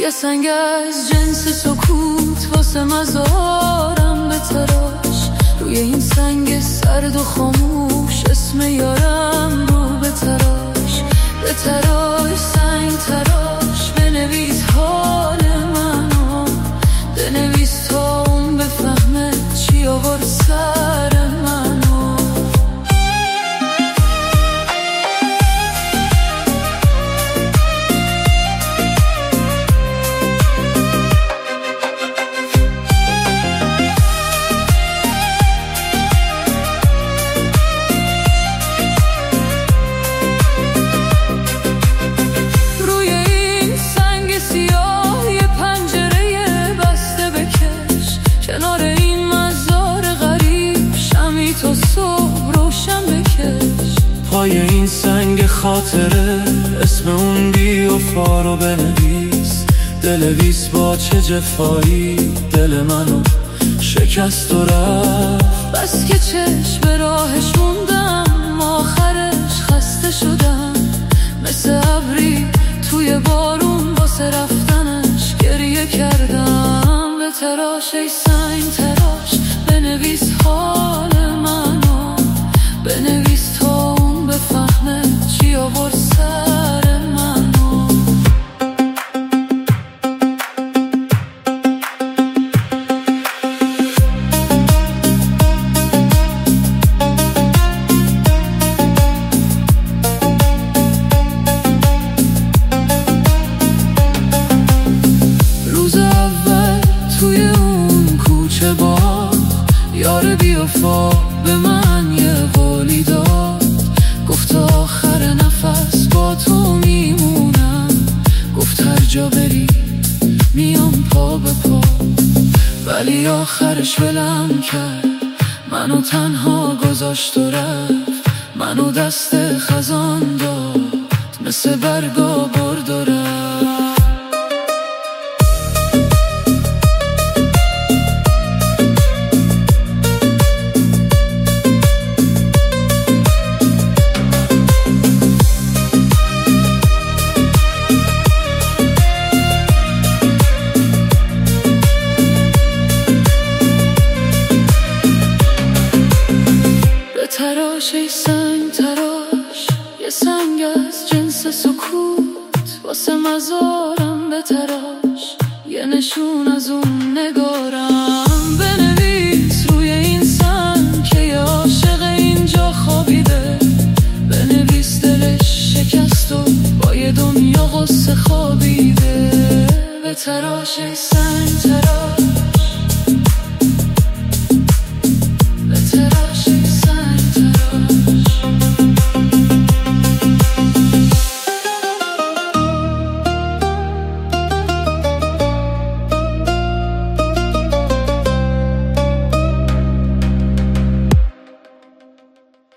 یه سنگ از جنس سکوت واسه مزارم بتراش، روی این سنگ سرد و خاموش اسم یارم رو بتراش. بتراش سنگ تراش، بنویس حال منو، بنویس تا اون بفهمه چی آورد سر منو. پای این سنگ خاطره اسم اون بی‌وفا رو بنویس. دلویس با چه جفایی دل منو شکست و رفت. بس که چشم به راهش موندم، آخرش خسته شدم، مثل ابری توی بارون واسه رفتنش گریه کردم. به تراش ای سنگ تراش، بنویس حال منو، بنویس تا اون بفهمه چی آورد سر منو. روز اول توی اون کوچه باغ، یار بی‌وفا به من یه قولی داد، گفت آخر نفس با تو میمونم، گفت هر جا بری میام پا به پا. ولی آخرش ولم کرد، منو تنها گذاشت و رفت، منو دست خزان داد، مثل برگا برد و رفت. تراش ای سنگ تراش، یه سنگ از جنس سکوت واسه مزارم بتراش، یه نشون از اون نگارم بنویس روی این سنگ که یه عاشق اینجا خوابیده. بنویس دلش شکست و با یه دنیا غصه خوابیده. به تراش ای سنگ تراش.